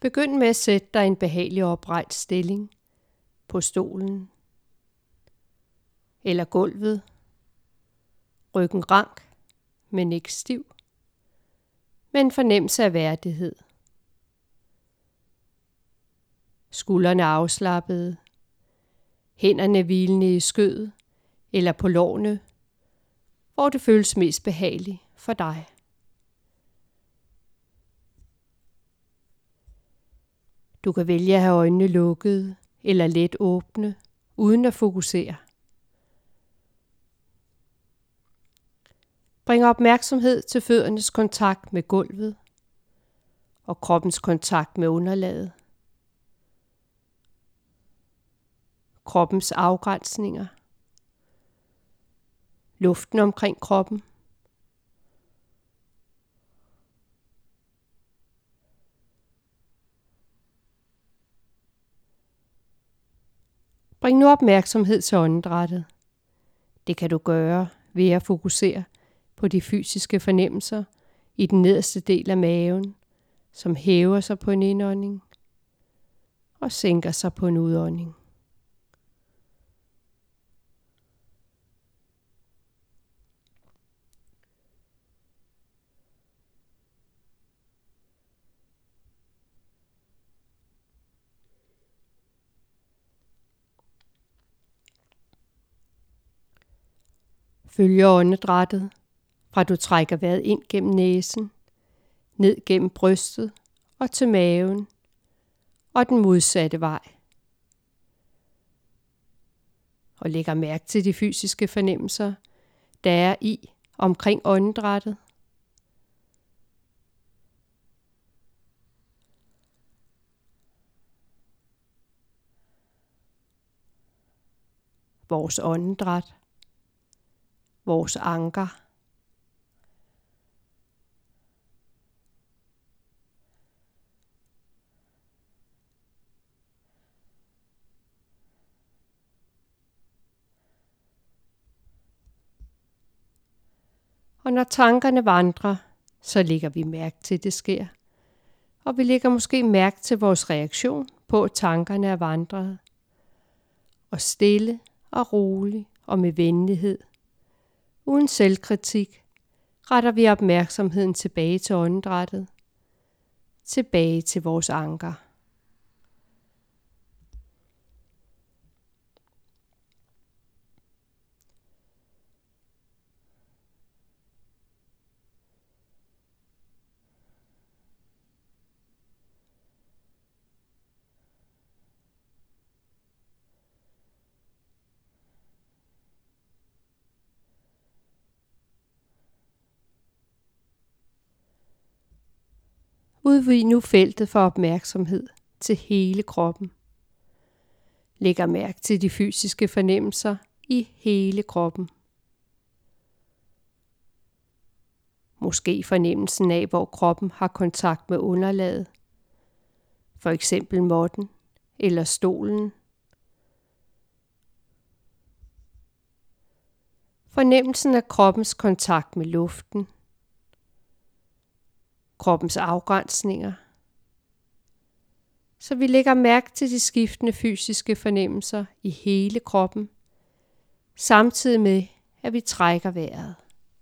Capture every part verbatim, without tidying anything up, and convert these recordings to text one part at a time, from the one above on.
Begynd med at sætte dig i en behagelig oprejst stilling på stolen eller gulvet. Ryggen rank, men ikke stiv. Med en fornemmelse af værdighed. Skuldrene afslappede. Hænderne hvilende i skødet eller på lårene, hvor det føles mest behageligt for dig. Du kan vælge at have øjnene lukkede eller let åbne, uden at fokusere. Bring opmærksomhed til føddernes kontakt med gulvet og kroppens kontakt med underlaget. Kroppens afgrænsninger. Luften omkring kroppen. Bring nu opmærksomhed til åndedrættet. Det kan du gøre ved at fokusere på de fysiske fornemmelser i den nederste del af maven, som hæver sig på en indånding og sænker sig på en udånding. Følg åndedrættet, fra du trækker vejret ind gennem næsen, ned gennem brystet og til maven, og den modsatte vej. Og lægger mærke til de fysiske fornemmelser, der er i omkring åndedrættet. Vores åndedræt. Vores anker. Og når tankerne vandrer, så lægger vi mærke til, at det sker. Og vi lægger måske mærke til vores reaktion på, at tankerne er vandret. Og stille og roligt og med venlighed, uden selvkritik, retter vi opmærksomheden tilbage til åndedrættet, tilbage til vores anker. Udvid nu feltet for opmærksomhed til hele kroppen. Lægger mærke til de fysiske fornemmelser i hele kroppen. Måske fornemmelsen af, hvor kroppen har kontakt med underlaget. For eksempel måtten eller stolen. Fornemmelsen af kroppens kontakt med luften. Kroppens afgrænsninger. Så vi lægger mærke til de skiftende fysiske fornemmelser i hele kroppen, samtidig med, at vi trækker vejret.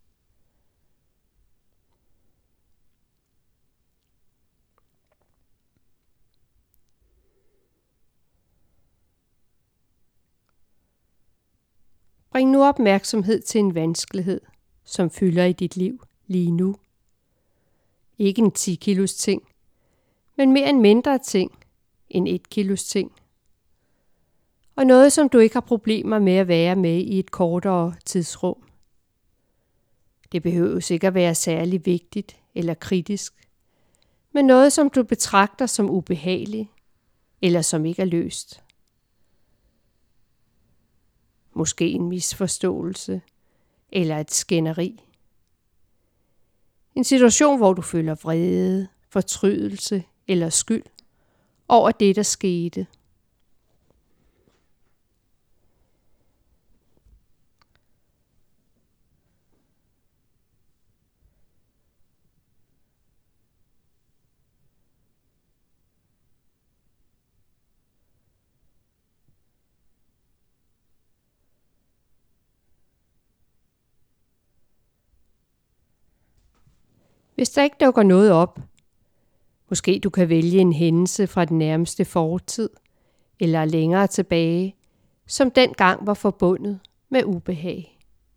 Bring nu opmærksomhed til en vanskelighed, som fylder i dit liv lige nu. Ikke en ti kilos ting, men mere en mindre ting end et kilos ting. Og noget, som du ikke har problemer med at være med i et kortere tidsrum. Det behøver ikke at være særlig vigtigt eller kritisk, men noget, som du betragter som ubehageligt eller som ikke er løst. Måske en misforståelse eller et skænderi. En situation, hvor du føler vrede, fortrydelse eller skyld over det, der skete. Hvis der ikke dukker noget op, måske du kan vælge en hændelse fra den nærmeste fortid eller længere tilbage, som dengang var forbundet med ubehag.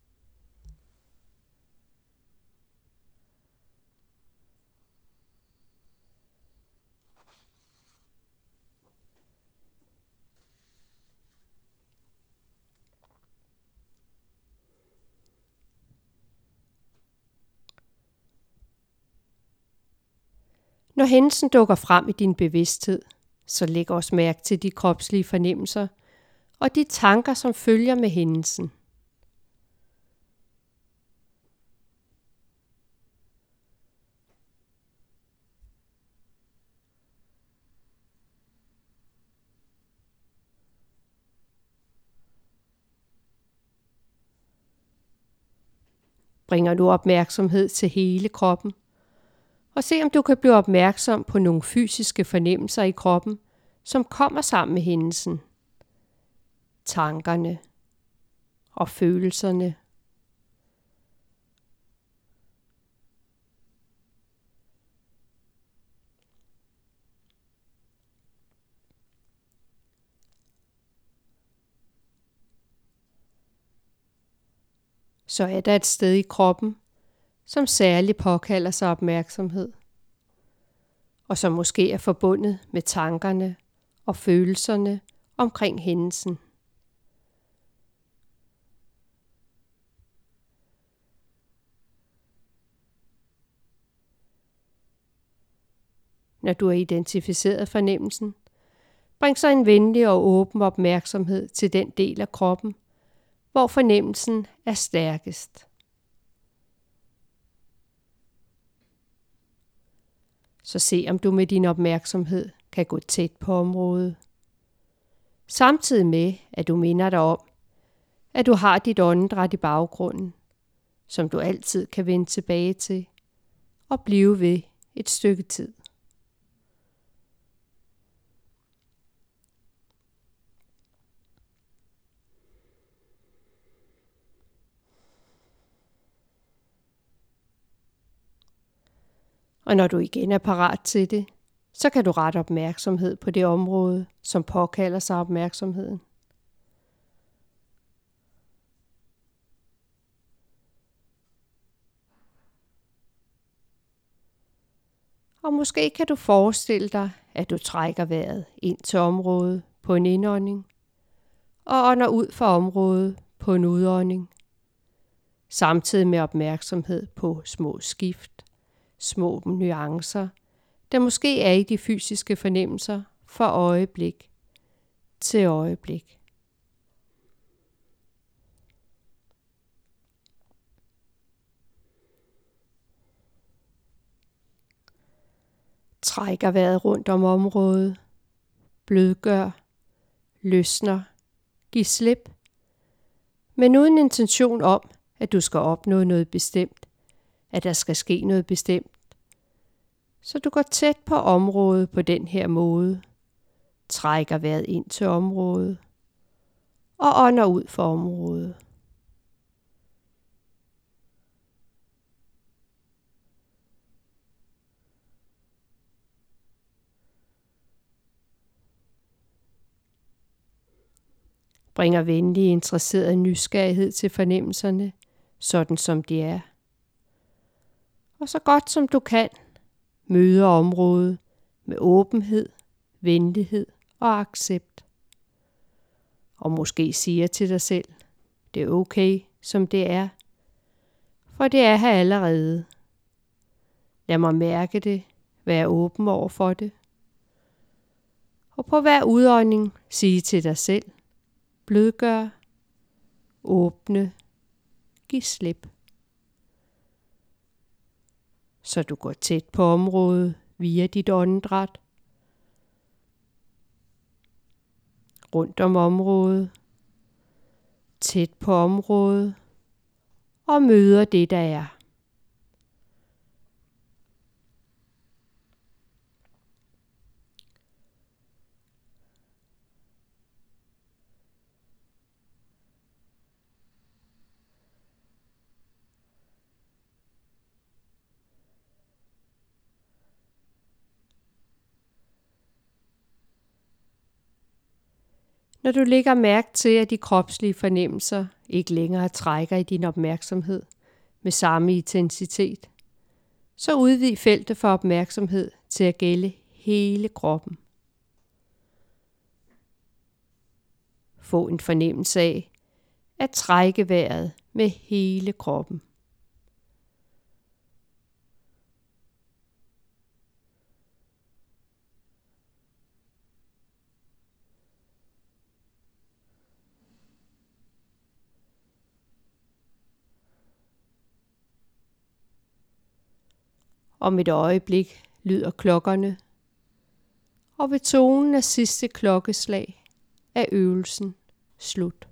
Når hændelsen dukker frem i din bevidsthed, så læg også mærke til de kropslige fornemmelser og de tanker, som følger med hændelsen. Bringer du opmærksomhed til hele kroppen, og se om du kan blive opmærksom på nogle fysiske fornemmelser i kroppen, som kommer sammen med hændelsen. Tankerne og følelserne. Så er der et sted i kroppen, som særligt påkalder sig opmærksomhed, og som måske er forbundet med tankerne og følelserne omkring hændelsen. Når du har identificeret fornemmelsen, bring så en venlig og åben opmærksomhed til den del af kroppen, hvor fornemmelsen er stærkest. Så se om du med din opmærksomhed kan gå tæt på området. Samtidig med, at du minder dig om, at du har dit åndedræt i baggrunden, som du altid kan vende tilbage til og blive ved et stykke tid. Og når du igen er parat til det, så kan du rette opmærksomhed på det område, som påkalder sig opmærksomheden. Og måske kan du forestille dig, at du trækker vejret ind til området på en indånding, og ånder ud fra området på en udånding, samtidig med opmærksomhed på små skift, små nuancer, der måske er i de fysiske fornemmelser fra øjeblik til øjeblik. Trækker vejret rundt om området, blødgør, løsner, giv slip, men uden intention om, at du skal opnå noget bestemt, at der skal ske noget bestemt. Så du går tæt på området på den her måde, trækker vejret ind til området og ånder ud for området. Bringer venlig interesseret nysgerrighed til fornemmelserne, sådan som de er. Og så godt som du kan, møder området med åbenhed, venlighed og accept. Og måske siger til dig selv, det er okay, som det er, for det er her allerede. Lad mig mærke det, vær åben over for det. Og på hver udånding sige til dig selv, blødgør, åbne, giv slip. Så du går tæt på området via dit åndedræt. Rundt om området. Tæt på området. Og møder det, der er. Når du lægger mærke til, at de kropslige fornemmelser ikke længere trækker i din opmærksomhed med samme intensitet, så udvid feltet for opmærksomhed til at gælde hele kroppen. Få en fornemmelse af at trække vejret med hele kroppen. Om et øjeblik lyder klokkerne, og ved tonen af sidste klokkeslag er øvelsen slut.